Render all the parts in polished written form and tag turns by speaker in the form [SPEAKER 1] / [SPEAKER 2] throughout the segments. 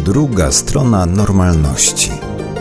[SPEAKER 1] Druga strona normalności.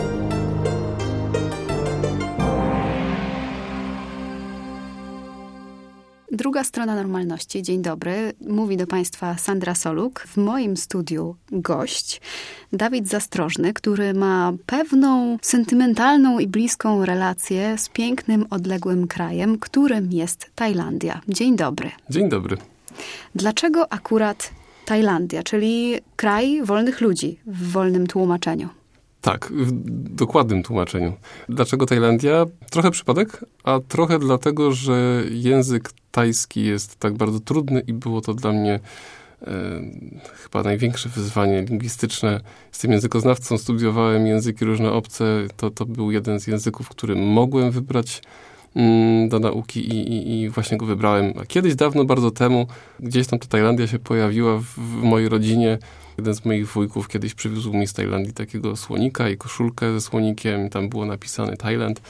[SPEAKER 2] Druga strona normalności. Dzień dobry. Mówi do Państwa Sandra Soluk. W moim studiu gość Dawid Zastrożny, który ma pewną sentymentalną i bliską relację z pięknym, odległym krajem, którym jest Tajlandia. Dzień dobry.
[SPEAKER 3] Dzień dobry.
[SPEAKER 2] Dlaczego akurat Tajlandia, czyli kraj wolnych ludzi w wolnym tłumaczeniu?
[SPEAKER 3] Tak, w dokładnym tłumaczeniu. Dlaczego Tajlandia? Trochę przypadek, a trochę dlatego, że język tajski jest tak bardzo trudny i było to dla mnie chyba największe wyzwanie lingwistyczne. Jestem językoznawcą, studiowałem języki różne obce. To był jeden z języków, który mogłem wybrać do nauki i właśnie go wybrałem. A kiedyś, dawno, bardzo temu, gdzieś tam ta Tajlandia się pojawiła w mojej rodzinie. Jeden z moich wujków kiedyś przywiózł mi z Tajlandii takiego słonika i koszulkę ze słonikiem. Tam było napisane Thailand.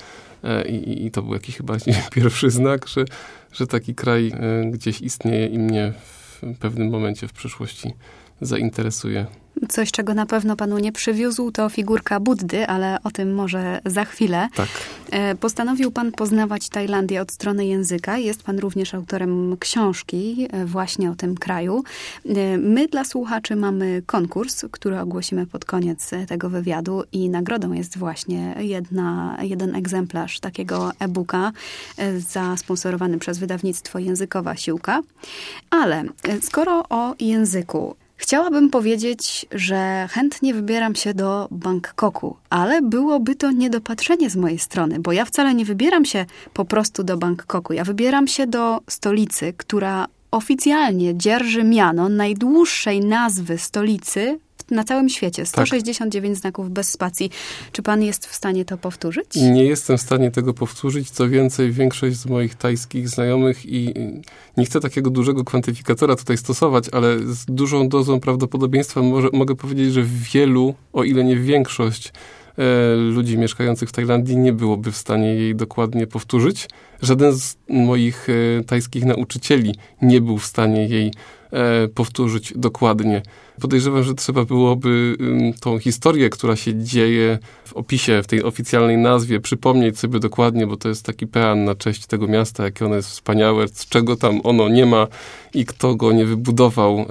[SPEAKER 3] I to był jakiś chyba pierwszy znak, że taki kraj gdzieś istnieje i mnie w pewnym momencie w przyszłości zainteresuje.
[SPEAKER 2] Coś, czego na pewno panu nie przywiózł, to figurka Buddy, ale o tym może za chwilę.
[SPEAKER 3] Tak.
[SPEAKER 2] Postanowił pan poznawać Tajlandię od strony języka. Jest pan również autorem książki właśnie o tym kraju. My dla słuchaczy mamy konkurs, który ogłosimy pod koniec tego wywiadu i nagrodą jest właśnie jeden egzemplarz takiego e-booka zasponsorowany przez wydawnictwo Językowa Siłka. Ale skoro o języku, chciałabym powiedzieć, że chętnie wybieram się do Bangkoku, ale byłoby to niedopatrzenie z mojej strony, bo ja wcale nie wybieram się po prostu do Bangkoku. Ja wybieram się do stolicy, która oficjalnie dzierży miano najdłuższej nazwy stolicy na całym świecie. 169 znaków bez spacji. Czy pan jest w stanie to powtórzyć?
[SPEAKER 3] Nie jestem w stanie tego powtórzyć. Co więcej, większość z moich tajskich znajomych i nie chcę takiego dużego kwantyfikatora tutaj stosować, ale z dużą dozą prawdopodobieństwa mogę powiedzieć, że wielu, o ile nie większość ludzi mieszkających w Tajlandii nie byłoby w stanie jej dokładnie powtórzyć. Żaden z moich tajskich nauczycieli nie był w stanie jej powtórzyć dokładnie. Podejrzewam, że trzeba byłoby tą historię, która się dzieje w opisie, w tej oficjalnej nazwie, przypomnieć sobie dokładnie, bo to jest taki pean na cześć tego miasta, jakie ono jest wspaniałe, z czego tam ono nie ma i kto go nie wybudował.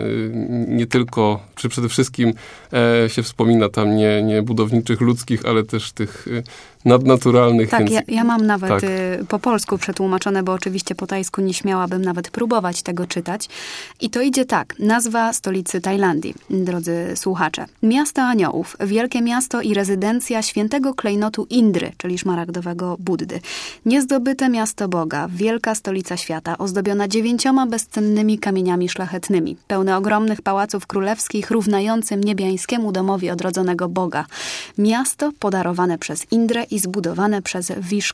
[SPEAKER 3] Nie tylko, czy przede wszystkim się wspomina tam nie budowniczych ludzkich, ale też tych nadnaturalnych.
[SPEAKER 2] Tak,
[SPEAKER 3] więc
[SPEAKER 2] ja mam nawet po polsku przetłumaczone, bo oczywiście po tajsku nie śmiałabym nawet próbować tego czytać. I to idzie tak. Nazwa stolicy Tajlandii, drodzy słuchacze. Miasto Aniołów, wielkie miasto i rezydencja świętego klejnotu Indry, czyli szmaragdowego Buddy. Niezdobyte miasto Boga, wielka stolica świata, ozdobiona 9 bezcennymi kamieniami szlachetnymi, pełne ogromnych pałaców królewskich, równającym niebiańskiemu domowi odrodzonego Boga. Miasto podarowane przez Indrę i zbudowane przez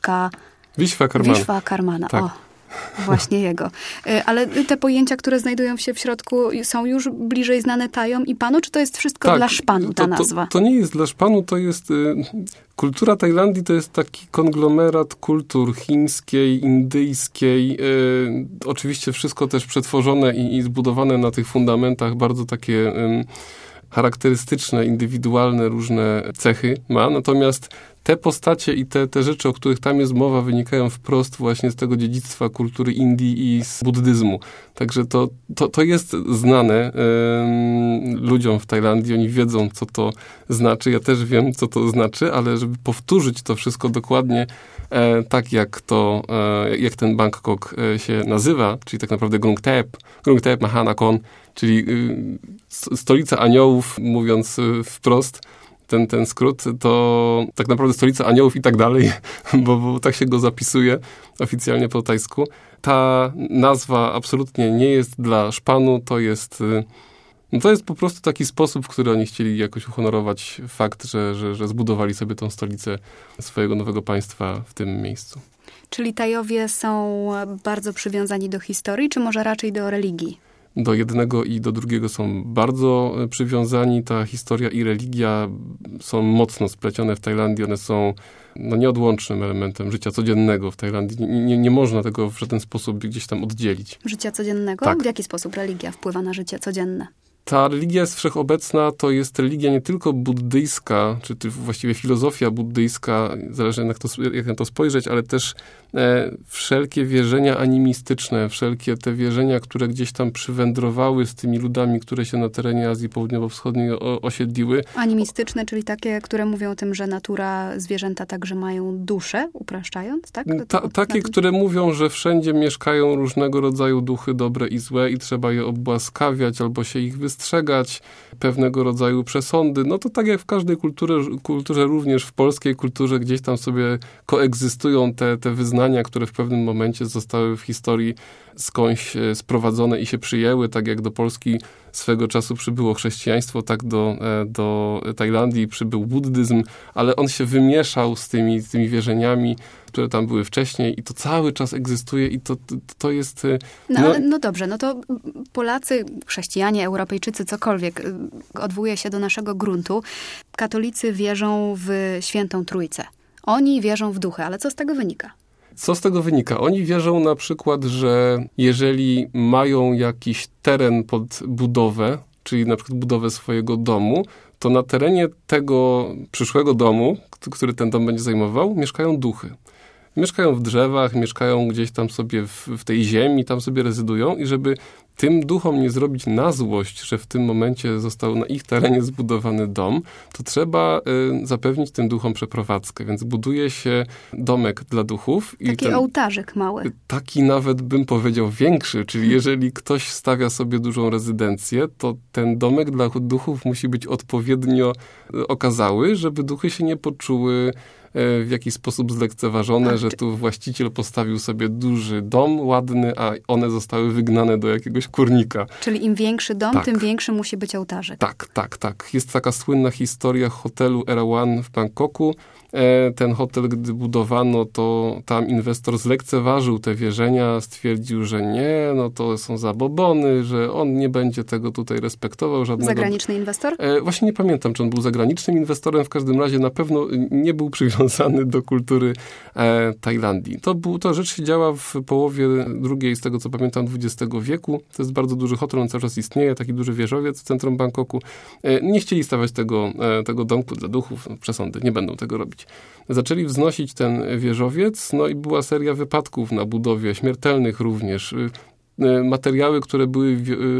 [SPEAKER 2] Vishvakarmana.
[SPEAKER 3] Tak.
[SPEAKER 2] O, właśnie jego. Ale te pojęcia, które znajdują się w środku, są już bliżej znane Tajom i panu, czy to jest wszystko dla szpanu ta nazwa?
[SPEAKER 3] To nie jest dla szpanu, to jest... Kultura Tajlandii to jest taki konglomerat kultur chińskiej, indyjskiej. Oczywiście wszystko też przetworzone i zbudowane na tych fundamentach bardzo takie... charakterystyczne, indywidualne, różne cechy ma. Natomiast te postacie i te rzeczy, o których tam jest mowa, wynikają wprost właśnie z tego dziedzictwa kultury Indii i z buddyzmu. Także to jest znane ludziom w Tajlandii. Oni wiedzą, co to znaczy. Ja też wiem, co to znaczy, ale żeby powtórzyć to wszystko dokładnie tak, jak ten Bangkok się nazywa, czyli tak naprawdę Krung Thep Mahanakhon, czyli stolica aniołów, mówiąc wprost, ten skrót, to tak naprawdę stolica aniołów i tak dalej, bo tak się go zapisuje oficjalnie po tajsku. Ta nazwa absolutnie nie jest dla szpanu, to jest po prostu taki sposób, w który oni chcieli jakoś uhonorować fakt, że zbudowali sobie tą stolicę swojego nowego państwa w tym miejscu.
[SPEAKER 2] Czyli Tajowie są bardzo przywiązani do historii, czy może raczej do religii?
[SPEAKER 3] Do jednego i do drugiego są bardzo przywiązani. Ta historia i religia są mocno splecione w Tajlandii. One są nieodłącznym elementem życia codziennego w Tajlandii. Nie można tego w żaden sposób gdzieś tam oddzielić.
[SPEAKER 2] Życia codziennego?
[SPEAKER 3] Tak.
[SPEAKER 2] W jaki sposób religia wpływa na życie codzienne?
[SPEAKER 3] Ta religia jest wszechobecna, to jest religia nie tylko buddyjska, czy właściwie filozofia buddyjska, zależy jak na to spojrzeć, ale też wszelkie wierzenia animistyczne, wszelkie te wierzenia, które gdzieś tam przywędrowały z tymi ludami, które się na terenie Azji Południowo-Wschodniej osiedliły.
[SPEAKER 2] Animistyczne, czyli takie, które mówią o tym, że natura, zwierzęta także mają duszę, upraszczając, tak?
[SPEAKER 3] Takie, które mówią, że wszędzie mieszkają różnego rodzaju duchy dobre i złe i trzeba je obłaskawiać albo się ich wystrzegać, pewnego rodzaju przesądy. No to tak jak w każdej kulturze, również w polskiej kulturze gdzieś tam sobie koegzystują te wyznania, które w pewnym momencie zostały w historii skądś sprowadzone i się przyjęły, tak jak do Polski swego czasu przybyło chrześcijaństwo, tak do Tajlandii przybył buddyzm, ale on się wymieszał z tymi wierzeniami, które tam były wcześniej i to cały czas egzystuje i to jest...
[SPEAKER 2] No dobrze, no to Polacy, chrześcijanie, Europejczycy, cokolwiek, odwołuje się do naszego gruntu. Katolicy wierzą w Świętą Trójcę. Oni wierzą w duchy, ale co z tego wynika?
[SPEAKER 3] Co z tego wynika? Oni wierzą na przykład, że jeżeli mają jakiś teren pod budowę, czyli na przykład budowę swojego domu, to na terenie tego przyszłego domu, który ten dom będzie zajmował, mieszkają duchy. Mieszkają w drzewach, mieszkają gdzieś tam sobie w tej ziemi, tam sobie rezydują i żeby tym duchom nie zrobić na złość, że w tym momencie został na ich terenie zbudowany dom, to trzeba zapewnić tym duchom przeprowadzkę. Więc buduje się domek dla duchów.
[SPEAKER 2] Taki ołtarzyk mały.
[SPEAKER 3] Taki nawet bym powiedział większy, czyli jeżeli ktoś stawia sobie dużą rezydencję, to ten domek dla duchów musi być odpowiednio okazały, żeby duchy się nie poczuły w jakiś sposób zlekceważone, że tu właściciel postawił sobie duży dom ładny, a one zostały wygnane do jakiegoś kurnika.
[SPEAKER 2] Czyli im większy dom,
[SPEAKER 3] tak.
[SPEAKER 2] Tym większy musi być ołtarzyk.
[SPEAKER 3] Tak. Jest taka słynna historia hotelu Erawan w Bangkoku. Ten hotel, gdy budowano, to tam inwestor zlekceważył te wierzenia, stwierdził, że nie, no to są zabobony, że on nie będzie tego tutaj respektował. Żadnego...
[SPEAKER 2] Zagraniczny inwestor?
[SPEAKER 3] Właśnie nie pamiętam, czy on był zagranicznym inwestorem, w każdym razie na pewno nie był przywiązany do kultury Tajlandii. To rzecz się działa w połowie drugiej, z tego co pamiętam, XX wieku. To jest bardzo duży hotel, on cały czas istnieje, taki duży wieżowiec w centrum Bangkoku. Nie chcieli stawiać tego domku dla duchów, przesądy, nie będą tego robić. Zaczęli wznosić ten wieżowiec, no i była seria wypadków na budowie, śmiertelnych również. Materiały, które były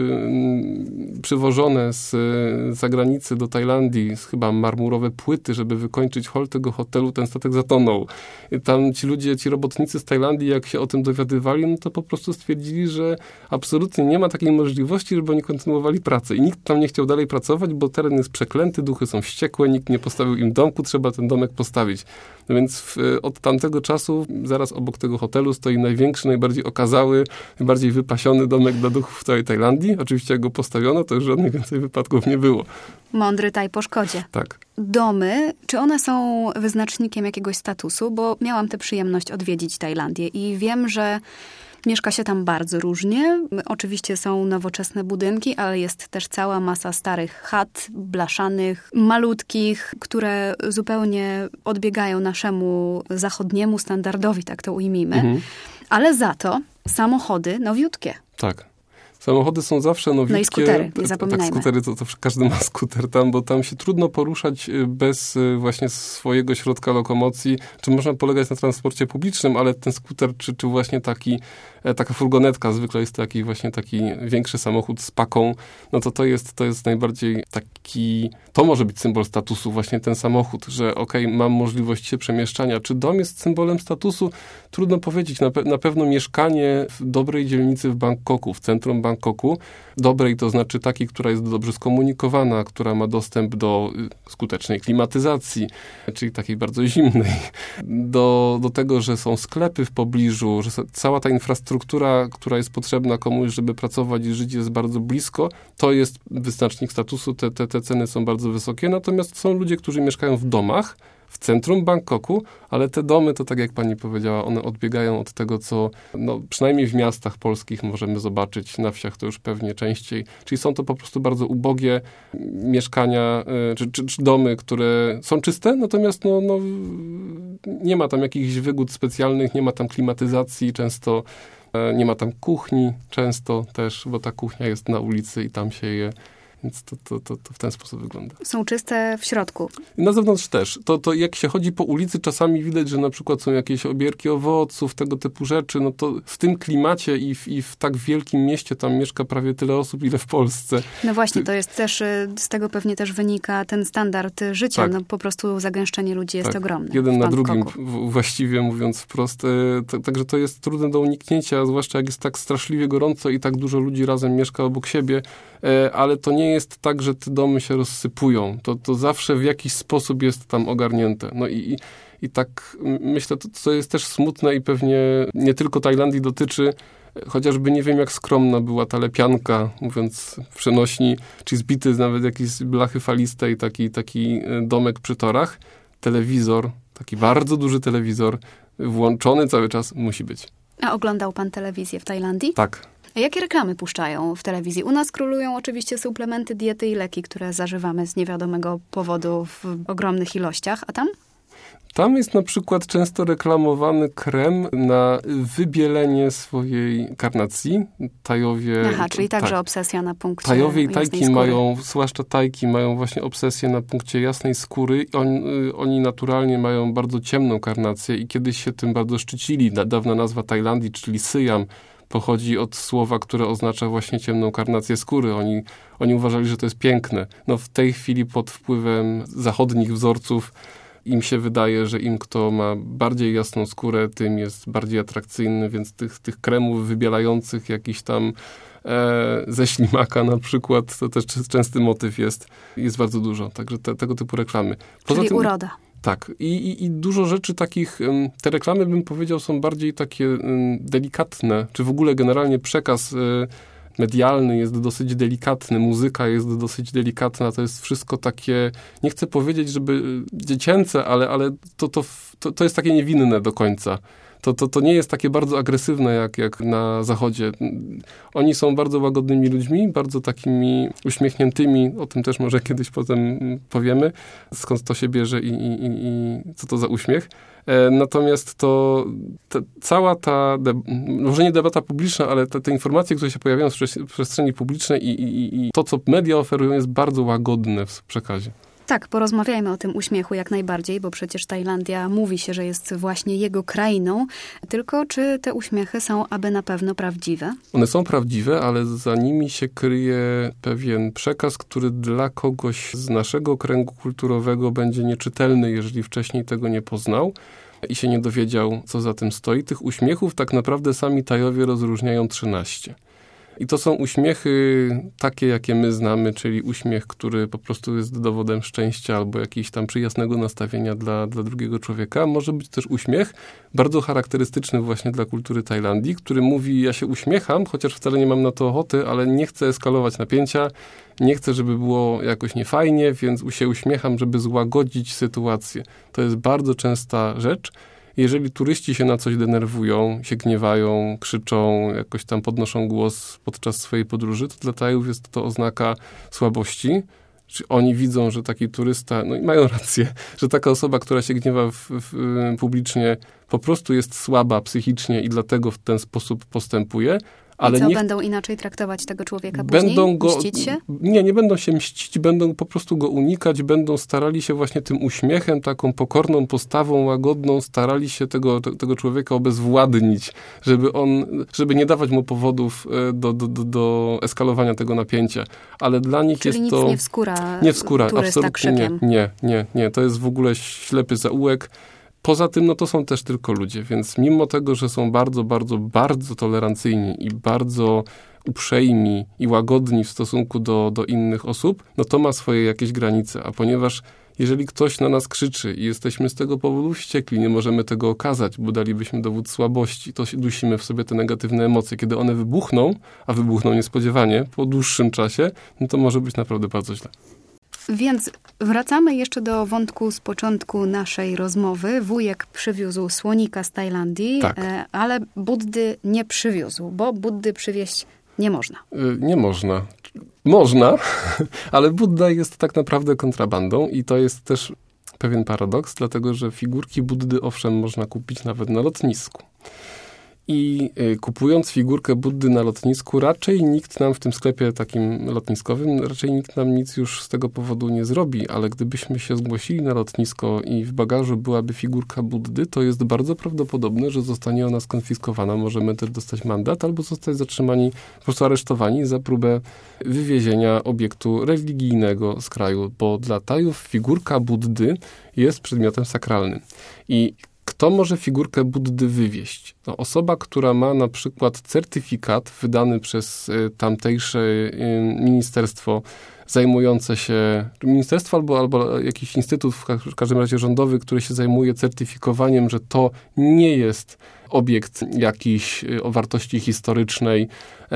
[SPEAKER 3] przywożone z zagranicy do Tajlandii, chyba marmurowe płyty, żeby wykończyć hol tego hotelu, ten statek zatonął. I tam ci robotnicy z Tajlandii, jak się o tym dowiadywali, no to po prostu stwierdzili, że absolutnie nie ma takiej możliwości, żeby oni kontynuowali pracę. I nikt tam nie chciał dalej pracować, bo teren jest przeklęty, duchy są wściekłe, nikt nie postawił im domku, trzeba ten domek postawić. No więc od tamtego czasu, zaraz obok tego hotelu stoi największy, najbardziej okazały, najbardziej wypasiony domek dla duchów w całej Tajlandii. Oczywiście jak go postawiono, to już żadnych więcej wypadków nie było.
[SPEAKER 2] Mądry Taj po szkodzie.
[SPEAKER 3] Tak.
[SPEAKER 2] Domy, czy one są wyznacznikiem jakiegoś statusu? Bo miałam tę przyjemność odwiedzić Tajlandię i wiem, że mieszka się tam bardzo różnie. Oczywiście są nowoczesne budynki, ale jest też cała masa starych chat, blaszanych, malutkich, które zupełnie odbiegają naszemu zachodniemu standardowi, tak to ujmijmy. Ale za to samochody nowiutkie.
[SPEAKER 3] Tak. Samochody są zawsze nowiutkie.
[SPEAKER 2] No i skutery, nie zapominajmy.
[SPEAKER 3] Tak, skutery to każdy ma skuter tam, bo tam się trudno poruszać bez właśnie swojego środka lokomocji. Czy można polegać na transporcie publicznym, ale ten skuter, czy właśnie taka furgonetka, zwykle jest taki większy samochód z paką, no to jest najbardziej taki, to może być symbol statusu, właśnie ten samochód, że mam możliwość się przemieszczania. Czy dom jest symbolem statusu? Trudno powiedzieć. Na pewno mieszkanie w dobrej dzielnicy w Bangkoku, w centrum Bangkoku, dobrej to znaczy takiej, która jest dobrze skomunikowana, która ma dostęp do skutecznej klimatyzacji, czyli takiej bardzo zimnej, do tego, że są sklepy w pobliżu, że cała ta infrastruktura, która jest potrzebna komuś, żeby pracować i żyć, jest bardzo blisko, to jest wyznacznik statusu, te ceny są bardzo wysokie, natomiast są ludzie, którzy mieszkają w domach, w centrum Bangkoku, ale te domy, to tak jak pani powiedziała, one odbiegają od tego, co przynajmniej w miastach polskich możemy zobaczyć, na wsiach to już pewnie częściej. Czyli są to po prostu bardzo ubogie mieszkania, czy domy, które są czyste, natomiast nie ma tam jakichś wygód specjalnych, nie ma tam klimatyzacji, często nie ma tam kuchni, często też, bo ta kuchnia jest na ulicy i tam się je Więc to w ten sposób wygląda.
[SPEAKER 2] Są czyste w środku.
[SPEAKER 3] Na zewnątrz też. To jak się chodzi po ulicy, czasami widać, że na przykład są jakieś obierki owoców, tego typu rzeczy. No to w tym klimacie i w tak wielkim mieście tam mieszka prawie tyle osób, ile w Polsce.
[SPEAKER 2] No właśnie, to jest też, z tego pewnie też wynika ten standard życia.
[SPEAKER 3] Tak.
[SPEAKER 2] No po prostu zagęszczenie ludzi jest ogromne.
[SPEAKER 3] Jeden na drugim, właściwie mówiąc wprost. Także to jest trudne do uniknięcia, zwłaszcza jak jest tak straszliwie gorąco i tak dużo ludzi razem mieszka obok siebie. Ale to nie jest tak, że te domy się rozsypują. To zawsze w jakiś sposób jest tam ogarnięte. No i tak myślę, to jest też smutne i pewnie nie tylko Tajlandii dotyczy, chociażby nie wiem, jak skromna była ta lepianka, mówiąc w przenośni, czy zbity nawet jakieś blachy falistej, taki domek przy torach. Telewizor, taki bardzo duży telewizor, włączony cały czas musi być.
[SPEAKER 2] A oglądał pan telewizję w Tajlandii?
[SPEAKER 3] Tak.
[SPEAKER 2] A jakie reklamy puszczają w telewizji? U nas królują oczywiście suplementy, diety i leki, które zażywamy z niewiadomego powodu w ogromnych ilościach. A tam?
[SPEAKER 3] Tam jest na przykład często reklamowany krem na wybielenie swojej karnacji. Tajowie...
[SPEAKER 2] Aha, czyli także obsesja na punkcie
[SPEAKER 3] Tajowie i
[SPEAKER 2] jasnej
[SPEAKER 3] Tajki
[SPEAKER 2] skóry.
[SPEAKER 3] mają, zwłaszcza Tajki, mają właśnie obsesję na punkcie jasnej skóry. Oni naturalnie mają bardzo ciemną karnację i kiedyś się tym bardzo szczycili. Dawna nazwa Tajlandii, czyli Syjam, pochodzi od słowa, które oznacza właśnie ciemną karnację skóry. Oni uważali, że to jest piękne. No w tej chwili pod wpływem zachodnich wzorców im się wydaje, że im kto ma bardziej jasną skórę, tym jest bardziej atrakcyjny, więc tych kremów wybielających jakiś tam ze ślimaka na przykład, to też częsty motyw jest bardzo dużo. Także tego typu reklamy.
[SPEAKER 2] Poza tym, uroda.
[SPEAKER 3] Tak. I dużo rzeczy takich, te reklamy bym powiedział są bardziej takie delikatne, czy w ogóle generalnie przekaz medialny jest dosyć delikatny, muzyka jest dosyć delikatna, to jest wszystko takie, nie chcę powiedzieć, żeby dziecięce, ale to jest takie niewinne do końca. To nie jest takie bardzo agresywne jak na Zachodzie. Oni są bardzo łagodnymi ludźmi, bardzo takimi uśmiechniętymi, o tym też może kiedyś potem powiemy, skąd to się bierze i co to za uśmiech. Natomiast cała ta, może nie debata publiczna, ale te informacje, które się pojawiają w przestrzeni publicznej i to, co media oferują, jest bardzo łagodne w przekazie.
[SPEAKER 2] Tak, porozmawiajmy o tym uśmiechu jak najbardziej, bo przecież Tajlandia mówi się, że jest właśnie jego krainą. Tylko czy te uśmiechy są aby na pewno prawdziwe?
[SPEAKER 3] One są prawdziwe, ale za nimi się kryje pewien przekaz, który dla kogoś z naszego kręgu kulturowego będzie nieczytelny, jeżeli wcześniej tego nie poznał i się nie dowiedział, co za tym stoi. Tych uśmiechów tak naprawdę sami Tajowie rozróżniają 13. I to są uśmiechy takie, jakie my znamy, czyli uśmiech, który po prostu jest dowodem szczęścia albo jakiegoś tam przyjaznego nastawienia dla drugiego człowieka. Może być też uśmiech bardzo charakterystyczny właśnie dla kultury Tajlandii, który mówi, ja się uśmiecham, chociaż wcale nie mam na to ochoty, ale nie chcę eskalować napięcia, nie chcę, żeby było jakoś niefajnie, więc się uśmiecham, żeby złagodzić sytuację. To jest bardzo częsta rzecz. Jeżeli turyści się na coś denerwują, się gniewają, krzyczą, jakoś tam podnoszą głos podczas swojej podróży, to dla Tajów jest to oznaka słabości. Czy oni widzą, że taki turysta, no i mają rację, że taka osoba, która się gniewa publicznie, po prostu jest słaba psychicznie i dlatego w ten sposób postępuje. Ale
[SPEAKER 2] i co, będą inaczej traktować tego człowieka później? Mścić się?
[SPEAKER 3] Nie będą się mścić, będą po prostu go unikać, będą starali się właśnie tym uśmiechem, taką pokorną postawą, łagodną, starali się tego człowieka obezwładnić, żeby nie dawać mu powodów do eskalowania tego napięcia. Ale dla nich
[SPEAKER 2] czyli
[SPEAKER 3] jest to...
[SPEAKER 2] Czyli nic nie
[SPEAKER 3] nie wskóra, absolutnie
[SPEAKER 2] krzykiem.
[SPEAKER 3] Nie. To jest w ogóle ślepy zaułek. Poza tym, no to są też tylko ludzie, więc mimo tego, że są bardzo, bardzo, bardzo tolerancyjni i bardzo uprzejmi i łagodni w stosunku do innych osób, no to ma swoje jakieś granice. A ponieważ jeżeli ktoś na nas krzyczy i jesteśmy z tego powodu wściekli, nie możemy tego okazać, bo dalibyśmy dowód słabości, to dusimy w sobie te negatywne emocje. Kiedy one wybuchną, a wybuchną niespodziewanie po dłuższym czasie, no to może być naprawdę bardzo źle.
[SPEAKER 2] Więc wracamy jeszcze do wątku z początku naszej rozmowy. Wujek przywiózł słonika z Tajlandii,
[SPEAKER 3] tak.
[SPEAKER 2] Ale Buddy nie przywiózł, bo Buddy przywieźć nie można.
[SPEAKER 3] Nie można. Można, ale Budda jest tak naprawdę kontrabandą i to jest też pewien paradoks, dlatego że figurki Buddy owszem można kupić nawet na lotnisku. I kupując figurkę Buddy na lotnisku, raczej nikt nam w tym sklepie takim lotniskowym, raczej nikt nam nic już z tego powodu nie zrobi, ale gdybyśmy się zgłosili na lotnisko i w bagażu byłaby figurka Buddy, to jest bardzo prawdopodobne, że zostanie ona skonfiskowana. Możemy też dostać mandat albo zostać zatrzymani, po prostu aresztowani za próbę wywiezienia obiektu religijnego z kraju, bo dla Tajów figurka Buddy jest przedmiotem sakralnym. I kto może figurkę Buddy wywieźć? No, osoba, która ma na przykład certyfikat wydany przez tamtejsze ministerstwo zajmujące się, ministerstwo albo jakiś instytut, w każdym razie rządowy, który się zajmuje certyfikowaniem, że to nie jest obiekt jakiś o wartości historycznej,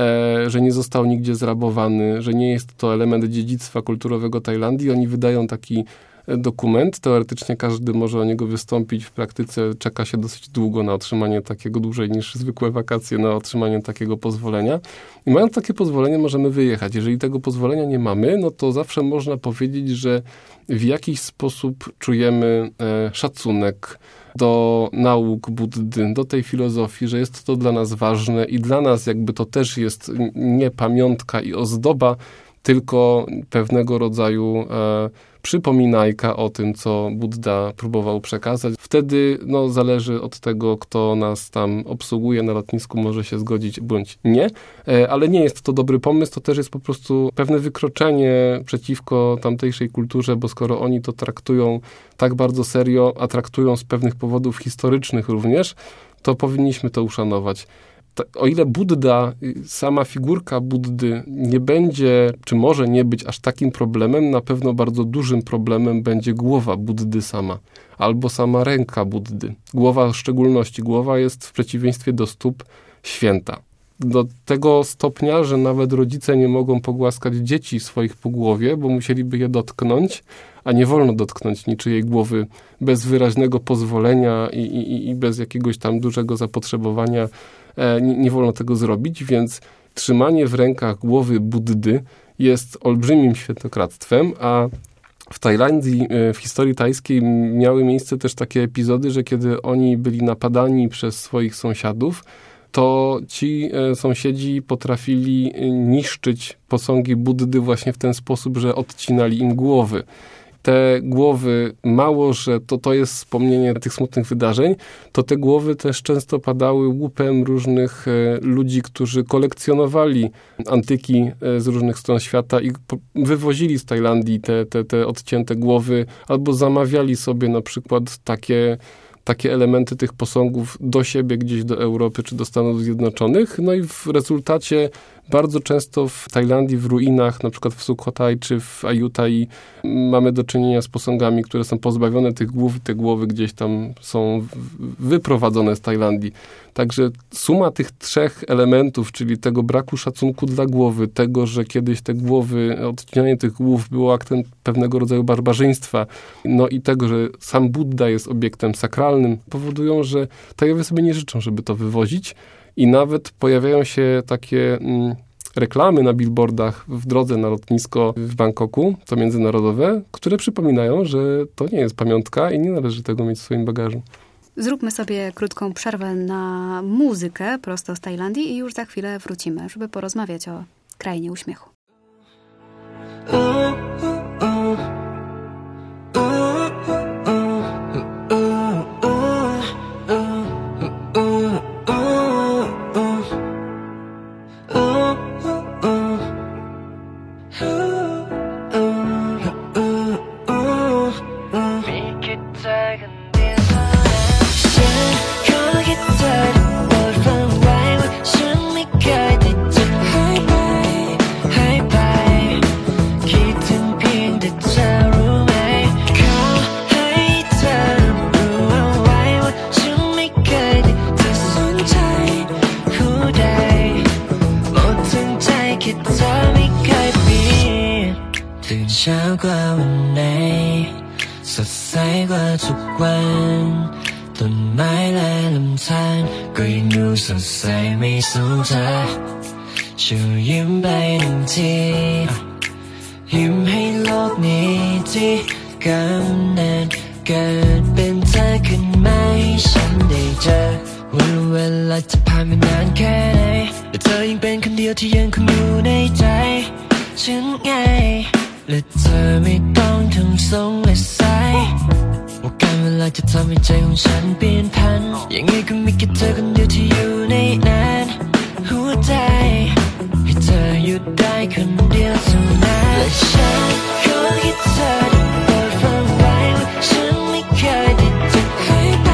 [SPEAKER 3] że nie został nigdzie zrabowany, że nie jest to element dziedzictwa kulturowego Tajlandii. Oni wydają taki dokument. Teoretycznie każdy może o niego wystąpić. W praktyce czeka się dosyć długo na otrzymanie takiego, dłużej niż zwykłe wakacje, na otrzymanie takiego pozwolenia. I mając takie pozwolenie możemy wyjechać. Jeżeli tego pozwolenia nie mamy, no to zawsze można powiedzieć, że w jakiś sposób czujemy szacunek do nauk Buddy, do tej filozofii, że jest to dla nas ważne i dla nas jakby to też jest nie pamiątka i ozdoba, tylko pewnego rodzaju przypominajka o tym, co Budda próbował przekazać. Wtedy zależy od tego, kto nas tam obsługuje na lotnisku, może się zgodzić bądź nie, ale nie jest to dobry pomysł, to też jest po prostu pewne wykroczenie przeciwko tamtejszej kulturze, bo skoro oni to traktują tak bardzo serio, a traktują z pewnych powodów historycznych również, to powinniśmy to uszanować. O ile Budda, sama figurka Buddy nie będzie, czy może nie być aż takim problemem, na pewno bardzo dużym problemem będzie głowa Buddy sama, albo sama ręka Buddy. Głowa w szczególności. Głowa jest w przeciwieństwie do stóp święta. Do tego stopnia, że nawet rodzice nie mogą pogłaskać dzieci swoich po głowie, bo musieliby je dotknąć, a nie wolno dotknąć niczyjej głowy bez wyraźnego pozwolenia i bez jakiegoś tam dużego zapotrzebowania. Nie wolno tego zrobić, więc trzymanie w rękach głowy Buddy jest olbrzymim świętokradztwem, a w Tajlandii, w historii tajskiej miały miejsce też takie epizody, że kiedy oni byli napadani przez swoich sąsiadów, to ci sąsiedzi potrafili niszczyć posągi Buddy właśnie w ten sposób, że odcinali im głowy. Te głowy, mało, że to jest wspomnienie tych smutnych wydarzeń, to te głowy też często padały łupem różnych ludzi, którzy kolekcjonowali antyki z różnych stron świata i wywozili z Tajlandii te odcięte głowy, albo zamawiali sobie na przykład takie elementy tych posągów do siebie, gdzieś do Europy czy do Stanów Zjednoczonych. No i w rezultacie bardzo często w Tajlandii, w ruinach, na przykład w Sukhothai czy w Ayutthaya mamy do czynienia z posągami, które są pozbawione tych głów i te głowy gdzieś tam są wyprowadzone z Tajlandii. Także suma tych trzech elementów, czyli tego braku szacunku dla głowy, tego, że kiedyś te głowy, odcinanie tych głów było aktem pewnego rodzaju barbarzyństwa, no i tego, że sam Budda jest obiektem sakralnym, powodują, że Tajowie sobie nie życzą, żeby to wywozić i nawet pojawiają się takie reklamy na billboardach w drodze na lotnisko w Bangkoku, to międzynarodowe, które przypominają, że to nie jest pamiątka i nie należy tego mieć w swoim bagażu.
[SPEAKER 2] Zróbmy sobie krótką przerwę na muzykę prosto z Tajlandii i już za chwilę wrócimy, żeby porozmawiać o krainie uśmiechu.
[SPEAKER 4] เววนเวลาจะผ่านไปนานแค่ไหนแต่เธอยังเป็นคนเดียวที่ยังคงอยู่ในใจฉันไงและเธอไม่ต้องทำทรงและใสว่าการเวลาจะทำให้ใจของฉันเปลี่ยนพันยังไงก็มีแค่เธอคนเดียวที่อยู่ในนั้นหัวใจให้เธอหยุดได้คนเดียวเท่านั้นและฉันขอให้เธอได้โปรดฟังไว้ว่าฉันไม่เคยได้จะหายไป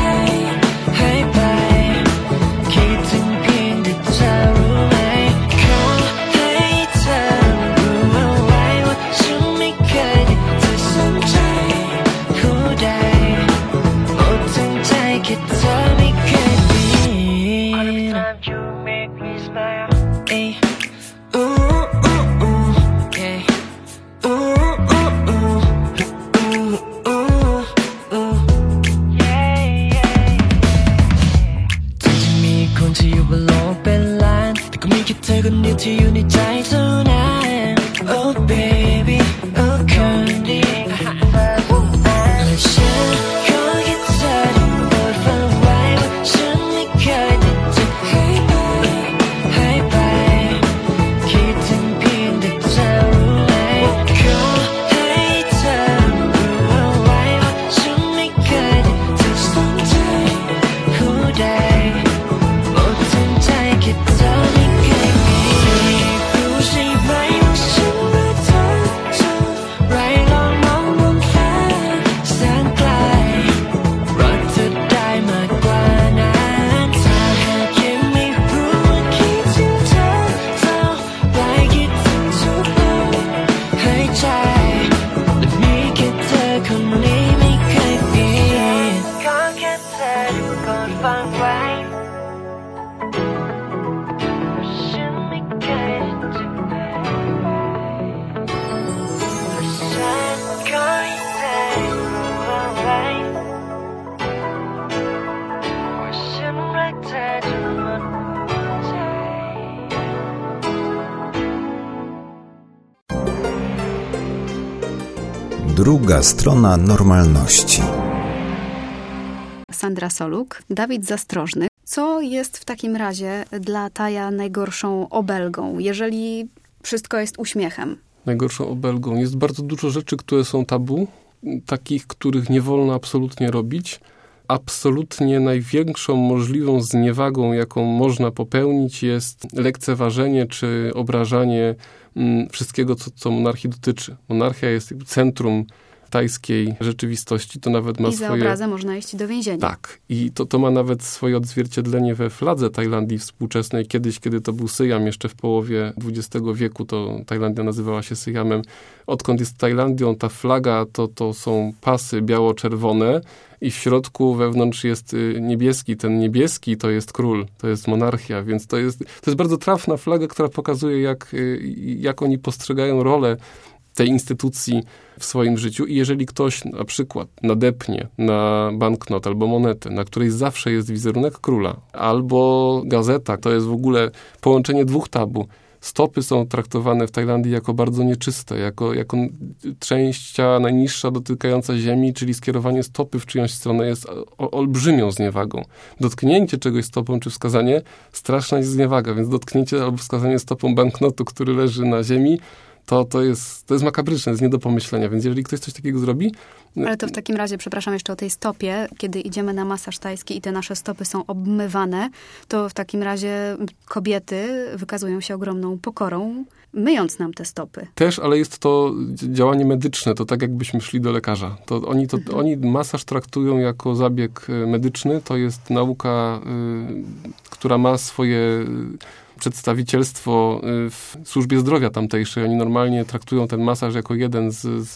[SPEAKER 4] คิดถึงเพียงแต่เธอรู้ไหมขอให้เธอรู้เอาไว้ว่าฉันไม่เคยได้จะสนใจผู้ใดหมดทั้งใจแค่เธอไม่เคยเปลี่ยน All the time you make me smile Ooh, ooh, ooh, yeah. Ooh, ooh, ooh, ooh, ooh, ooh, yeah, yeah. ถึงจะมีคนที่อยู่บนโลกเป็นล้านแต่ก็มีแค่เธอคนเดียวที่อยู่ในใจเท่านั้น Oh baby, oh คนดีและฉันขอแค่เธอได้โปรดฟังไว้ว่าฉันไม่เคยได้จะหายไปคิดถึงเพียงแต่เธอรู้ไหมขอให้เธอรู้เอาไว้ว่าฉันไม่เคยได้จะสนใจผู้ใดหมดทั้งใจแค่เธอไม่เคยมีรู้ใช่ไหมว่าฉันรักเธอไรลองมองบนฟ้าแสนไกลรักเธอได้มากกว่านั้นถ้าหากยังไม่รู้ว่าคิดถึงเธอเท่าไรคิดถึงทุกลมหายใจและมีแค่เธอคนนี้ไม่เคยเปลี่ยนขอแค่เธอได้โปรดฟังไว้ฉันไม่เคยได้จะหายไปฉันขอให้เธอได้รู้เอาไว้ว่าฉันรักเธอจนหมดหัวใจ
[SPEAKER 1] Druga strona normalności.
[SPEAKER 2] Sandra Soluk, Dawid Zastrożny. Co jest w takim razie dla Taja najgorszą obelgą, jeżeli wszystko jest uśmiechem?
[SPEAKER 3] Najgorszą obelgą. Jest bardzo dużo rzeczy, które są tabu, takich, których nie wolno absolutnie robić. Absolutnie największą możliwą zniewagą, jaką można popełnić, jest lekceważenie czy obrażanie wszystkiego, co monarchii dotyczy. Monarchia jest centrum tajskiej rzeczywistości. To nawet ma
[SPEAKER 2] I za obrazę można iść do więzienia.
[SPEAKER 3] Tak. I to ma nawet swoje odzwierciedlenie we fladze Tajlandii współczesnej. Kiedyś, kiedy to był Syjam, jeszcze w połowie XX wieku, to Tajlandia nazywała się Syjamem. Odkąd jest Tajlandią, ta flaga to są pasy biało-czerwone i w środku wewnątrz jest niebieski. Ten niebieski to jest król, to jest monarchia, więc to jest bardzo trafna flaga, która pokazuje, jak oni postrzegają rolę tej instytucji w swoim życiu. I jeżeli ktoś na przykład nadepnie na banknot albo monetę, na której zawsze jest wizerunek króla, albo gazeta, to jest w ogóle połączenie dwóch tabu. Stopy są traktowane w Tajlandii jako bardzo nieczyste, jako część ciała najniższa dotykająca ziemi, czyli skierowanie stopy w czyjąś stronę jest olbrzymią zniewagą. Dotknięcie czegoś stopą czy wskazanie, straszna jest zniewaga, więc dotknięcie albo wskazanie stopą banknotu, który leży na ziemi, to jest makabryczne, jest nie do pomyślenia, więc jeżeli ktoś coś takiego zrobi...
[SPEAKER 2] Ale to w takim razie, przepraszam jeszcze o tej stopie, kiedy idziemy na masaż tajski i te nasze stopy są obmywane, to w takim razie kobiety wykazują się ogromną pokorą, myjąc nam te stopy.
[SPEAKER 3] Też, ale jest to działanie medyczne, to tak jakbyśmy szli do lekarza. Oni masaż traktują jako zabieg medyczny, to jest nauka, która ma swoje przedstawicielstwo w służbie zdrowia tamtejszej. Oni normalnie traktują ten masaż jako jedną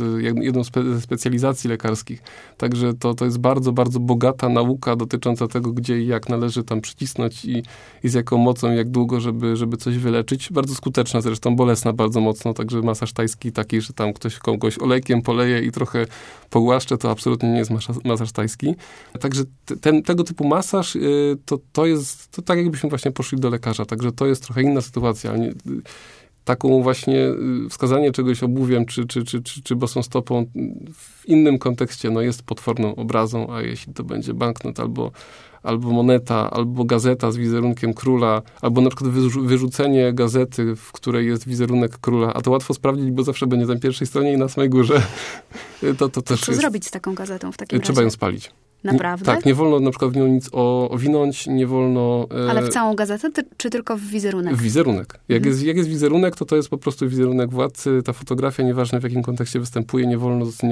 [SPEAKER 3] ze specjalizacji lekarskich. Także to jest bardzo, bardzo bogata nauka dotycząca tego, gdzie i jak należy tam przycisnąć i z jaką mocą, jak długo, żeby coś wyleczyć. Bardzo skuteczna, zresztą bolesna bardzo mocno, także masaż tajski taki, że tam ktoś kogoś olejkiem poleje i trochę pogłaszcze, to absolutnie nie jest masaż tajski. Także tego typu masaż to tak jakbyśmy właśnie poszli do lekarza, także to jest trochę inna sytuacja. taką właśnie wskazanie czegoś obuwiem czy bosą stopą w innym kontekście jest potworną obrazą, a jeśli to będzie banknot albo moneta, albo gazeta z wizerunkiem króla, albo na przykład wyrzucenie gazety, w której jest wizerunek króla, a to łatwo sprawdzić, bo zawsze będzie na pierwszej stronie i na samej górze. To też
[SPEAKER 2] co zrobić z taką gazetą w takim razie?
[SPEAKER 3] Trzeba ją spalić.
[SPEAKER 2] Naprawdę?
[SPEAKER 3] Tak, nie wolno na przykład w nią nic owinąć, nie wolno...
[SPEAKER 2] Ale w całą gazetę, czy tylko w wizerunek?
[SPEAKER 3] W wizerunek. Jak jest wizerunek, to jest po prostu wizerunek władcy. Ta fotografia, nieważne w jakim kontekście występuje, nie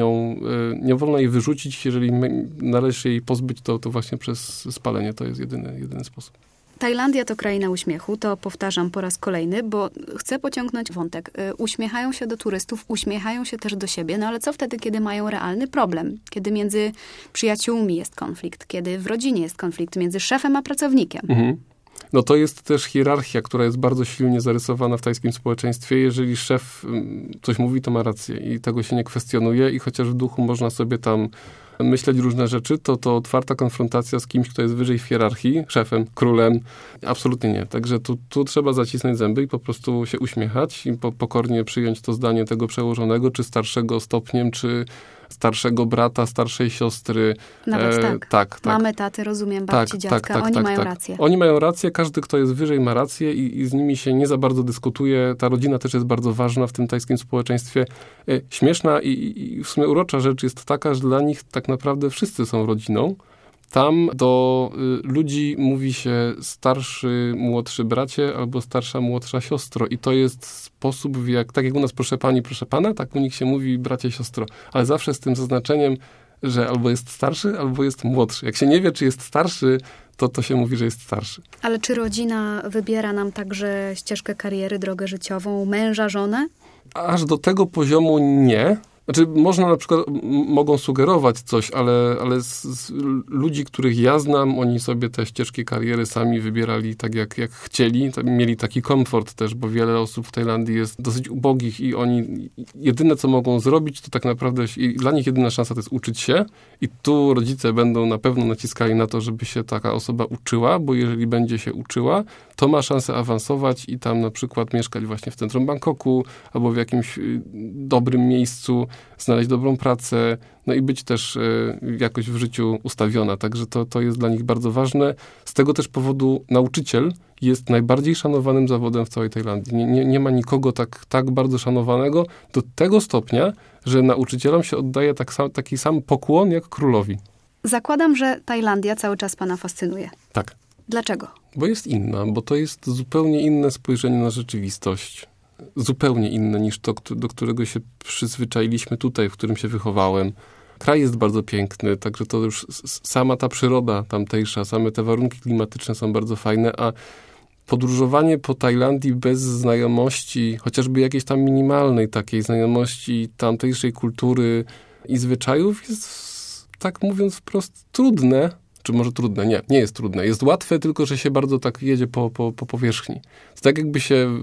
[SPEAKER 3] wolno jej wyrzucić. Jeżeli należy się jej pozbyć, to właśnie przez spalenie. To jest jedyny sposób.
[SPEAKER 2] Tajlandia to kraina uśmiechu, to powtarzam po raz kolejny, bo chcę pociągnąć wątek. Uśmiechają się do turystów, uśmiechają się też do siebie, ale co wtedy, kiedy mają realny problem? Kiedy między przyjaciółmi jest konflikt, kiedy w rodzinie jest konflikt między szefem a pracownikiem?
[SPEAKER 3] Mhm. No to jest też hierarchia, która jest bardzo silnie zarysowana w tajskim społeczeństwie. Jeżeli szef coś mówi, to ma rację i tego się nie kwestionuje i chociaż w duchu można sobie tam myśleć różne rzeczy, to otwarta konfrontacja z kimś, kto jest wyżej w hierarchii, szefem, królem, absolutnie nie. Także tu trzeba zacisnąć zęby i po prostu się uśmiechać i pokornie przyjąć to zdanie tego przełożonego, czy starszego stopniem, czy starszego brata, starszej siostry.
[SPEAKER 2] Nawet tak.
[SPEAKER 3] Tak.
[SPEAKER 2] Mamy, taty, rozumiem, babci, dziadka. Oni mają rację.
[SPEAKER 3] Oni mają rację. Każdy, kto jest wyżej, ma rację i z nimi się nie za bardzo dyskutuje. Ta rodzina też jest bardzo ważna w tym tajskim społeczeństwie. Śmieszna i w sumie urocza rzecz jest taka, że dla nich tak naprawdę wszyscy są rodziną. Tam do ludzi mówi się starszy, młodszy bracie albo starsza, młodsza siostro. I to jest sposób, tak jak u nas proszę pani, proszę pana, tak u nich się mówi bracie, siostro. Ale zawsze z tym zaznaczeniem, że albo jest starszy, albo jest młodszy. Jak się nie wie, czy jest starszy, to się mówi, że jest starszy.
[SPEAKER 2] Ale czy rodzina wybiera nam także ścieżkę kariery, drogę życiową, męża, żonę?
[SPEAKER 3] Aż do tego poziomu nie. Znaczy, można na przykład, mogą sugerować coś, ale z ludzi, których ja znam, oni sobie te ścieżki kariery sami wybierali tak, jak chcieli. Mieli taki komfort też, bo wiele osób w Tajlandii jest dosyć ubogich i oni jedyne, co mogą zrobić, to tak naprawdę i dla nich jedyna szansa to jest uczyć się. I tu rodzice będą na pewno naciskali na to, żeby się taka osoba uczyła, bo jeżeli będzie się uczyła, to ma szansę awansować i tam na przykład mieszkać właśnie w centrum Bangkoku albo w jakimś dobrym miejscu, znaleźć dobrą pracę, no i być też jakoś w życiu ustawiona. Także to jest dla nich bardzo ważne. Z tego też powodu nauczyciel jest najbardziej szanowanym zawodem w całej Tajlandii. Nie ma nikogo tak bardzo szanowanego do tego stopnia, że nauczycielom się oddaje taki sam pokłon jak królowi.
[SPEAKER 2] Zakładam, że Tajlandia cały czas pana fascynuje.
[SPEAKER 3] Tak.
[SPEAKER 2] Dlaczego?
[SPEAKER 3] Bo jest inna, bo to jest zupełnie inne spojrzenie na rzeczywistość. Zupełnie inne niż to, do którego się przyzwyczailiśmy tutaj, w którym się wychowałem. Kraj jest bardzo piękny, także to już sama ta przyroda tamtejsza, same te warunki klimatyczne są bardzo fajne, a podróżowanie po Tajlandii bez znajomości, chociażby jakiejś tam minimalnej takiej znajomości tamtejszej kultury i zwyczajów jest, tak mówiąc wprost, trudne. Czy może trudne? Nie jest trudne. Jest łatwe, tylko że się bardzo tak jedzie po powierzchni. To tak jakby się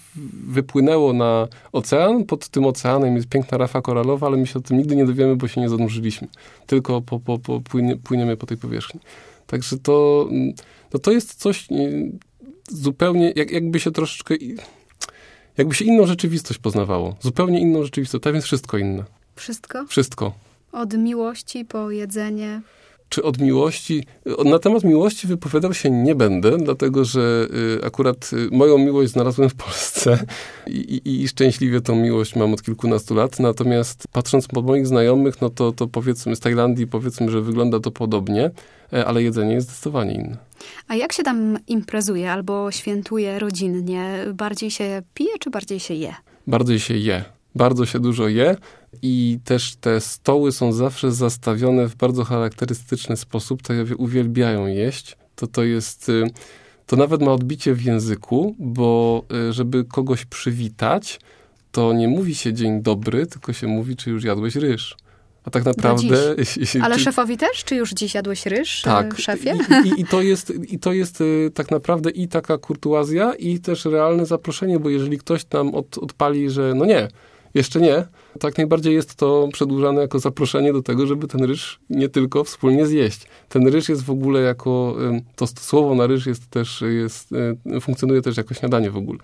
[SPEAKER 3] wypłynęło na ocean, pod tym oceanem jest piękna rafa koralowa, ale my się o tym nigdy nie dowiemy, bo się nie zanurzyliśmy. Tylko płyniemy po tej powierzchni. Także to jest coś zupełnie, jakby się troszeczkę, jakby się inną rzeczywistość poznawało. Zupełnie inną rzeczywistość. Tam jest wszystko inne.
[SPEAKER 2] Wszystko?
[SPEAKER 3] Wszystko.
[SPEAKER 2] Od miłości po jedzenie...
[SPEAKER 3] Czy od miłości? Na temat miłości wypowiadał się nie będę, dlatego że akurat moją miłość znalazłem w Polsce i szczęśliwie tą miłość mam od kilkunastu lat. Natomiast patrząc po moich znajomych, no to powiedzmy z Tajlandii, powiedzmy, że wygląda to podobnie, ale jedzenie jest zdecydowanie inne.
[SPEAKER 2] A jak się tam imprezuje albo świętuje rodzinnie? Bardziej się pije, czy bardziej się je? Bardziej
[SPEAKER 3] się je. Bardzo się dużo je i też te stoły są zawsze zastawione w bardzo charakterystyczny sposób. Tajowie uwielbiają jeść. To nawet ma odbicie w języku, bo żeby kogoś przywitać, to nie mówi się dzień dobry, tylko się mówi, czy już jadłeś ryż. A tak naprawdę...
[SPEAKER 2] Ale szefowi też? Czy już dziś jadłeś ryż,
[SPEAKER 3] tak,
[SPEAKER 2] szefie?
[SPEAKER 3] I to jest tak naprawdę i taka kurtuazja, i też realne zaproszenie, bo jeżeli ktoś tam odpali, że no nie, jeszcze nie, tak najbardziej jest to przedłużane jako zaproszenie do tego, żeby ten ryż nie tylko wspólnie zjeść. Ten ryż jest w ogóle jako, to słowo na ryż funkcjonuje też jako śniadanie w ogóle.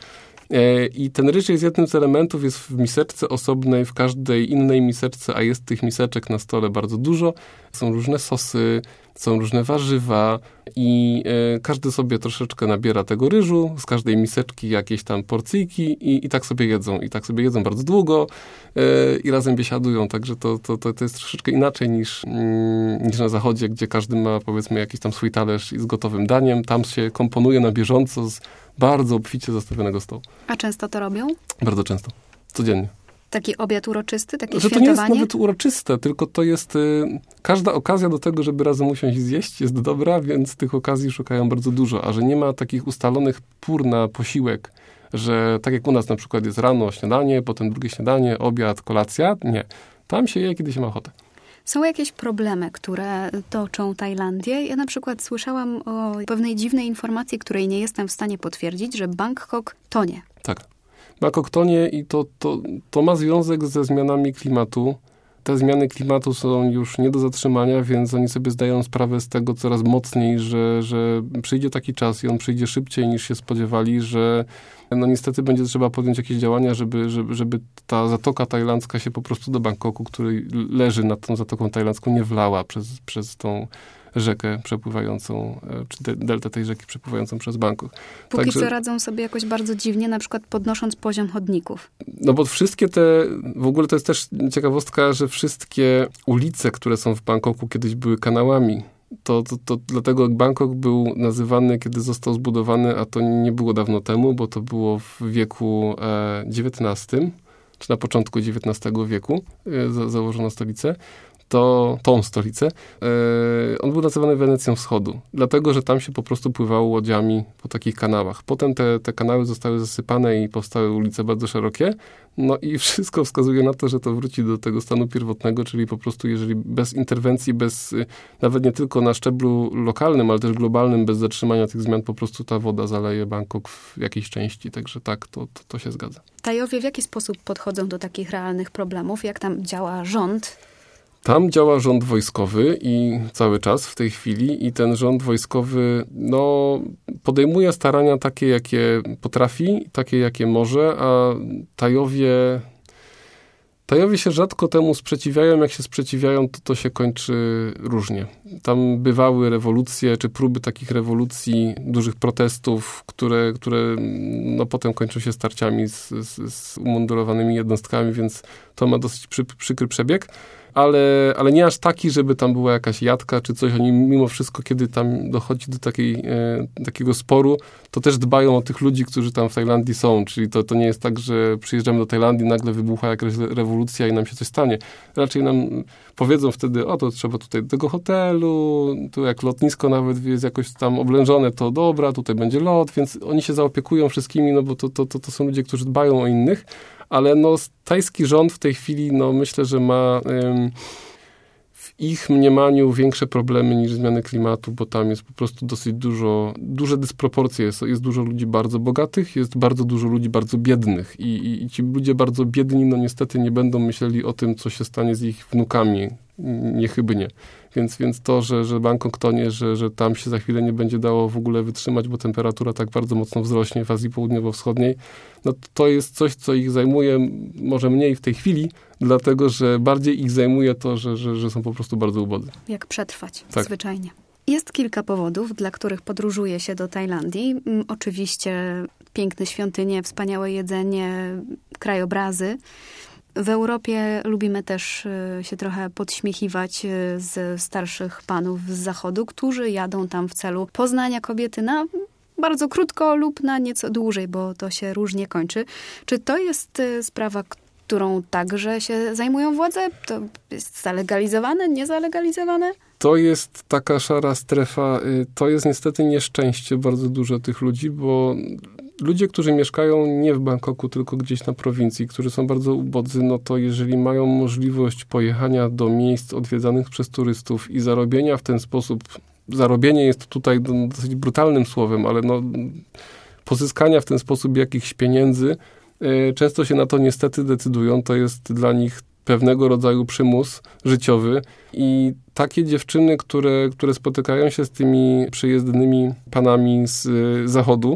[SPEAKER 3] I ten ryż jest jednym z elementów, jest w miseczce osobnej, w każdej innej miseczce, a jest tych miseczek na stole bardzo dużo. Są różne sosy, są różne warzywa i każdy sobie troszeczkę nabiera tego ryżu, z każdej miseczki jakieś tam porcyjki i tak sobie jedzą. I tak sobie jedzą bardzo długo i razem biesiadują, także to jest troszeczkę inaczej niż na zachodzie, gdzie każdy ma, powiedzmy, jakiś tam swój talerz i z gotowym daniem. Tam się komponuje na bieżąco z bardzo obficie zastawionego stołu.
[SPEAKER 2] A często to robią?
[SPEAKER 3] Bardzo często. Codziennie.
[SPEAKER 2] Taki obiad uroczysty, takie
[SPEAKER 3] Że
[SPEAKER 2] świętowanie?
[SPEAKER 3] To nie jest nawet uroczyste, tylko to jest... każda okazja do tego, żeby razem usiąść i zjeść, jest dobra, więc tych okazji szukają bardzo dużo. A że nie ma takich ustalonych pór na posiłek, że tak jak u nas na przykład jest rano śniadanie, potem drugie śniadanie, obiad, kolacja. Nie. Tam się je, kiedy się ma ochotę.
[SPEAKER 2] Są jakieś problemy, które toczą Tajlandię? Ja na przykład słyszałam o pewnej dziwnej informacji, której nie jestem w stanie potwierdzić, że Bangkok tonie.
[SPEAKER 3] Tak. Bangkok tonie i to ma związek ze zmianami klimatu. Te zmiany klimatu są już nie do zatrzymania, więc oni sobie zdają sprawę z tego coraz mocniej, że przyjdzie taki czas i on przyjdzie szybciej niż się spodziewali, że no niestety będzie trzeba podjąć jakieś działania, żeby ta Zatoka Tajlandzka się po prostu do Bangkoku, który leży nad tą Zatoką Tajlandzką, nie wlała przez tą rzekę przepływającą, czy deltę tej rzeki przepływającą przez Bangkok.
[SPEAKER 2] Póki co radzą sobie jakoś bardzo dziwnie, na przykład podnosząc poziom chodników.
[SPEAKER 3] No bo wszystkie w ogóle to jest też ciekawostka, że wszystkie ulice, które są w Bangkoku kiedyś były kanałami. To dlatego Bangkok był nazywany, kiedy został zbudowany, a to nie było dawno temu, bo to było w wieku XIX, czy na początku XIX wieku założono stolicę. Tą stolicę, on był nazywany Wenecją Wschodu, dlatego, że tam się po prostu pływało łodziami po takich kanałach. Potem te kanały zostały zasypane i powstały ulice bardzo szerokie, no i wszystko wskazuje na to, że to wróci do tego stanu pierwotnego, czyli po prostu jeżeli bez interwencji, nawet nie tylko na szczeblu lokalnym, ale też globalnym, bez zatrzymania tych zmian, po prostu ta woda zaleje Bangkok w jakiejś części, także tak, to się zgadza.
[SPEAKER 2] Tajowie w jaki sposób podchodzą do takich realnych problemów? Jak tam działa rząd?
[SPEAKER 3] Tam działa rząd wojskowy i cały czas w tej chwili i ten rząd wojskowy podejmuje starania takie, jakie potrafi, takie, jakie może, a Tajowie się rzadko temu sprzeciwiają. Jak się sprzeciwiają, to się kończy różnie. Tam bywały rewolucje, czy próby takich rewolucji, dużych protestów, które potem kończą się starciami z umundurowanymi jednostkami, więc to ma dosyć przykry przebieg. Ale nie aż taki, żeby tam była jakaś jadka czy coś. Oni mimo wszystko, kiedy tam dochodzi do takiego sporu, to też dbają o tych ludzi, którzy tam w Tajlandii są. Czyli to nie jest tak, że przyjeżdżamy do Tajlandii, nagle wybucha jakaś rewolucja i nam się coś stanie. Raczej nam powiedzą wtedy, to trzeba tutaj do tego hotelu, tu jak lotnisko nawet jest jakoś tam oblężone, to dobra, tutaj będzie lot, więc oni się zaopiekują wszystkimi, no bo to są ludzie, którzy dbają o innych. Ale tajski rząd w tej chwili, myślę, że ma w ich mniemaniu większe problemy niż zmiany klimatu, bo tam jest po prostu dosyć duże dysproporcje. Jest dużo ludzi bardzo bogatych, jest bardzo dużo ludzi bardzo biednych i ci ludzie bardzo biedni, niestety nie będą myśleli o tym, co się stanie z ich wnukami. Niechybnie. Więc to, że Bangkok tonie, że tam się za chwilę nie będzie dało w ogóle wytrzymać, bo temperatura tak bardzo mocno wzrośnie w Azji Południowo-Wschodniej, to jest coś, co ich zajmuje może mniej w tej chwili, dlatego, że bardziej ich zajmuje to, że są po prostu bardzo ubodzy.
[SPEAKER 2] Jak przetrwać,
[SPEAKER 3] tak.
[SPEAKER 2] Zwyczajnie. Jest kilka powodów, dla których podróżuje się do Tajlandii. Oczywiście piękne świątynie, wspaniałe jedzenie, krajobrazy. W Europie lubimy też się trochę podśmiechiwać z starszych panów z zachodu, którzy jadą tam w celu poznania kobiety na bardzo krótko lub na nieco dłużej, bo to się różnie kończy. Czy to jest sprawa, którą także się zajmują władze? To jest zalegalizowane, niezalegalizowane?
[SPEAKER 3] To jest taka szara strefa. To jest niestety nieszczęście bardzo dużo tych ludzi, bo ludzie, którzy mieszkają nie w Bangkoku, tylko gdzieś na prowincji, którzy są bardzo ubodzy, to jeżeli mają możliwość pojechania do miejsc odwiedzanych przez turystów i zarobienia w ten sposób, zarobienie jest tutaj dosyć brutalnym słowem, ale pozyskania w ten sposób jakichś pieniędzy, często się na to niestety decydują. To jest dla nich pewnego rodzaju przymus życiowy i takie dziewczyny, które spotykają się z tymi przyjezdnymi panami z zachodu,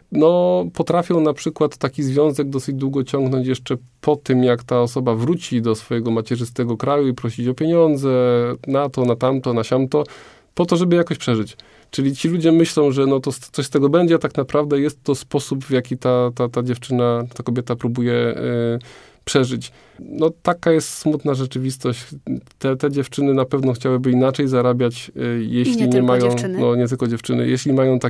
[SPEAKER 3] potrafią na przykład taki związek dosyć długo ciągnąć jeszcze po tym, jak ta osoba wróci do swojego macierzystego kraju i prosić o pieniądze na to, na tamto, na siamto, po to, żeby jakoś przeżyć. Czyli ci ludzie myślą, że to coś z tego będzie, a tak naprawdę jest to sposób, w jaki ta dziewczyna, ta kobieta próbuje przeżyć. Taka jest smutna rzeczywistość. Te dziewczyny na pewno chciałyby inaczej zarabiać, jeśli nie mają...
[SPEAKER 2] Dziewczyny.
[SPEAKER 3] Nie tylko dziewczyny. Jeśli mają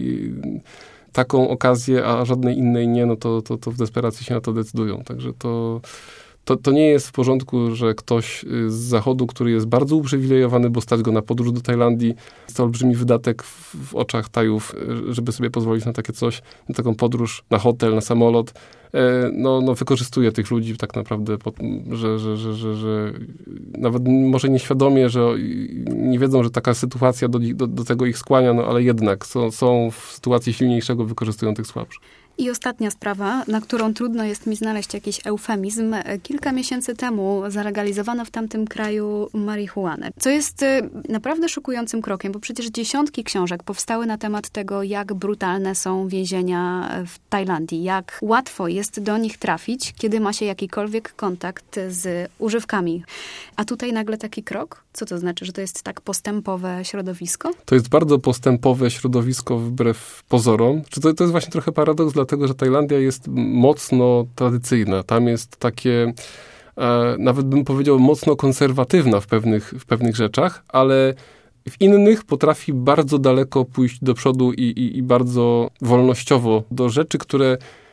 [SPEAKER 3] taką okazję, a żadnej innej nie, to w desperacji się na to decydują. Także to nie jest w porządku, że ktoś z Zachodu, który jest bardzo uprzywilejowany, bo stać go na podróż do Tajlandii, jest to olbrzymi wydatek w oczach Tajów, żeby sobie pozwolić na takie coś, na taką podróż, na hotel, na samolot, wykorzystuje tych ludzi tak naprawdę, że nawet może nieświadomie, że nie wiedzą, że taka sytuacja do tego ich skłania, ale jednak są w sytuacji silniejszego, wykorzystują tych słabszych.
[SPEAKER 2] I ostatnia sprawa, na którą trudno jest mi znaleźć jakiś eufemizm. Kilka miesięcy temu zalegalizowano w tamtym kraju marihuanę, co jest naprawdę szokującym krokiem, bo przecież dziesiątki książek powstały na temat tego, jak brutalne są więzienia w Tajlandii, jak łatwo jest do nich trafić, kiedy ma się jakikolwiek kontakt z używkami. A tutaj nagle taki krok? Co to znaczy, że to jest tak postępowe środowisko?
[SPEAKER 3] To jest bardzo postępowe środowisko wbrew pozorom. To jest właśnie trochę paradoks, dlatego że Tajlandia jest mocno tradycyjna. Tam jest takie, nawet bym powiedział, mocno konserwatywna w pewnych rzeczach, ale w innych potrafi bardzo daleko pójść do przodu i bardzo wolnościowo do rzeczy, które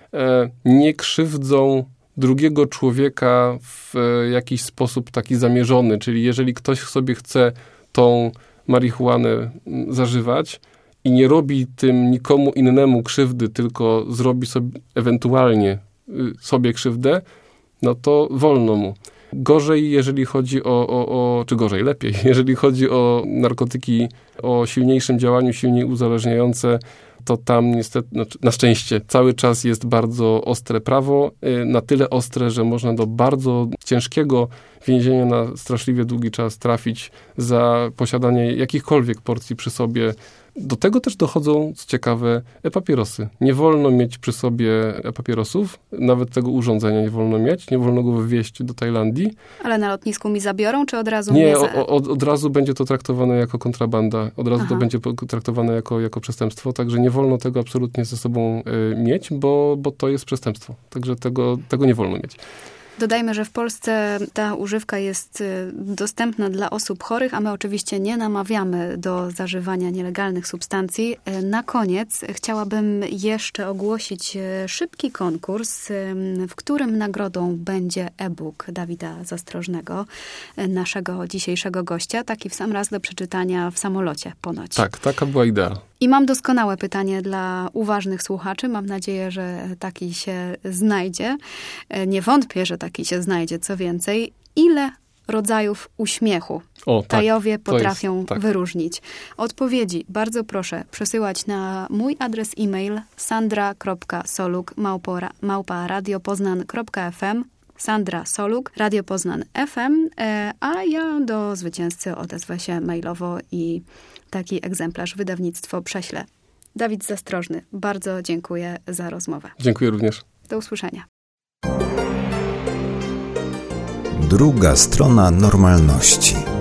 [SPEAKER 3] nie krzywdzą drugiego człowieka w jakiś sposób taki zamierzony. Czyli jeżeli ktoś sobie chce tą marihuanę zażywać i nie robi tym nikomu innemu krzywdy, tylko zrobi sobie ewentualnie sobie krzywdę, to wolno mu. Gorzej, jeżeli chodzi lepiej, jeżeli chodzi o narkotyki o silniejszym działaniu, silniej uzależniające, to tam niestety, na szczęście, cały czas jest bardzo ostre prawo, na tyle ostre, że można do bardzo ciężkiego więzienia na straszliwie długi czas trafić za posiadanie jakichkolwiek porcji przy sobie. Do tego też dochodzą, co ciekawe, e-papierosy. Nie wolno mieć przy sobie e-papierosów, nawet tego urządzenia nie wolno mieć, nie wolno go wywieźć do Tajlandii.
[SPEAKER 2] Ale na lotnisku mi zabiorą, czy od razu
[SPEAKER 3] nie? Od razu będzie to traktowane jako kontrabanda, od razu to będzie traktowane jako przestępstwo, także nie wolno tego absolutnie ze sobą mieć, bo to jest przestępstwo. Także tego nie wolno mieć.
[SPEAKER 2] Dodajmy, że w Polsce ta używka jest dostępna dla osób chorych, a my oczywiście nie namawiamy do zażywania nielegalnych substancji. Na koniec chciałabym jeszcze ogłosić szybki konkurs, w którym nagrodą będzie e-book Dawida Zastrożnego, naszego dzisiejszego gościa. Taki w sam raz do przeczytania w samolocie ponoć.
[SPEAKER 3] Tak, taka była idea.
[SPEAKER 2] I mam doskonałe pytanie dla uważnych słuchaczy. Mam nadzieję, że taki się znajdzie. Nie wątpię, że taki się znajdzie. Co więcej, ile rodzajów uśmiechu Tajowie potrafią wyróżnić? Odpowiedzi bardzo proszę przesyłać na mój adres e-mail sandra.soluk@radiopoznan.fm Sandra Soluk, Radio Poznan FM, a ja do zwycięzcy odezwę się mailowo i taki egzemplarz wydawnictwo prześlę. Dawid Zastrożny, bardzo dziękuję za rozmowę.
[SPEAKER 3] Dziękuję również.
[SPEAKER 2] Do usłyszenia.
[SPEAKER 1] Druga strona normalności.